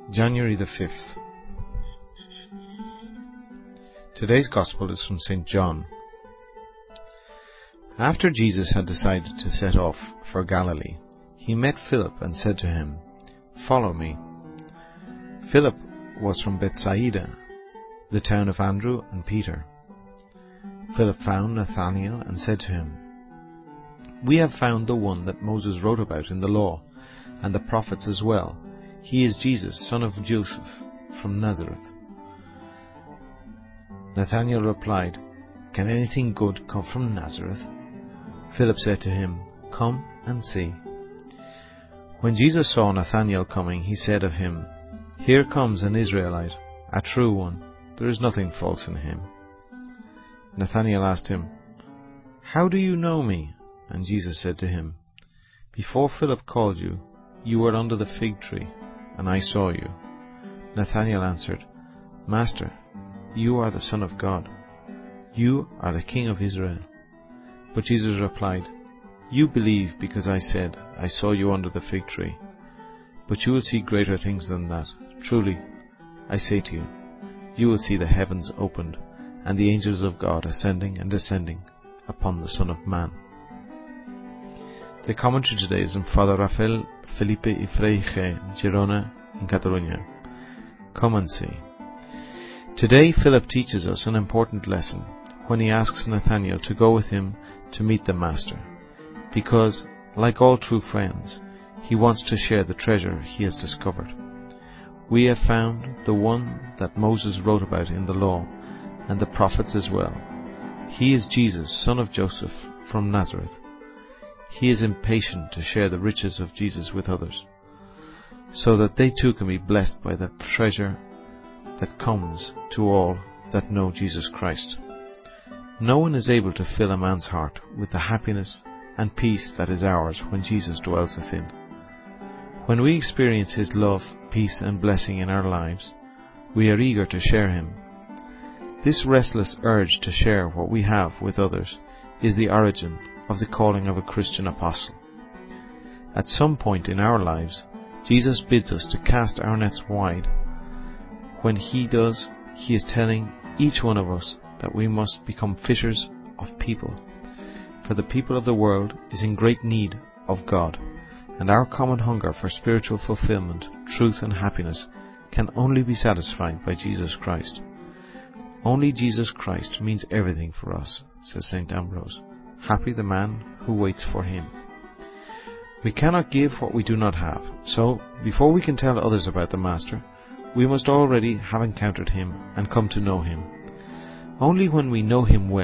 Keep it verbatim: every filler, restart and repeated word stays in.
January the fifth. Today's Gospel is from Saint John. After Jesus had decided to set off for Galilee, he met Philip and said to him, "Follow me." Philip was from Bethsaida, the town of Andrew and Peter. Philip found Nathanael and said to him, "We have found the one that Moses wrote about in the law, and the prophets as well. He is Jesus, son of Joseph, from Nazareth." Nathanael replied, "Can anything good come from Nazareth?" Philip said to him, "Come and see." When Jesus saw Nathanael coming, he said of him, "Here comes an Israelite, a true one. There is nothing false in him." Nathanael asked him, "How do you know me?" And Jesus said to him, "Before Philip called you, you were under the fig tree, and I saw you." Nathanael answered, "Master, you are the Son of God. You are the King of Israel." But Jesus replied, "You believe because I said, I saw you under the fig tree. But you will see greater things than that. Truly, I say to you, you will see the heavens opened, and the angels of God ascending and descending upon the Son of Man." The commentary today is from Father Rafael Felipe y Freije, Girona, in Catalonia. Come and see. Today Philip teaches us an important lesson when he asks Nathanael to go with him to meet the Master, because, like all true friends, he wants to share the treasure he has discovered. We have found the one that Moses wrote about in the law, and the prophets as well. He is Jesus, son of Joseph, from Nazareth. He is impatient to share the riches of Jesus with others, so that they too can be blessed by the treasure that comes to all that know Jesus Christ. No one is able to fill a man's heart with the happiness and peace that is ours when Jesus dwells within. When we experience His love, peace and blessing in our lives, we are eager to share Him. This restless urge to share what we have with others is the origin of the calling of a Christian apostle. At some point in our lives, Jesus bids us to cast our nets wide. When He does, He is telling each one of us that we must become fishers of people. For the people of the world is in great need of God, and our common hunger for spiritual fulfillment, truth and happiness can only be satisfied by Jesus Christ. Only Jesus Christ means everything for us, says Saint Ambrose. Happy the man who waits for Him. We cannot give what we do not have, so before we can tell others about the Master, we must already have encountered Him and come to know Him. Only when we know Him well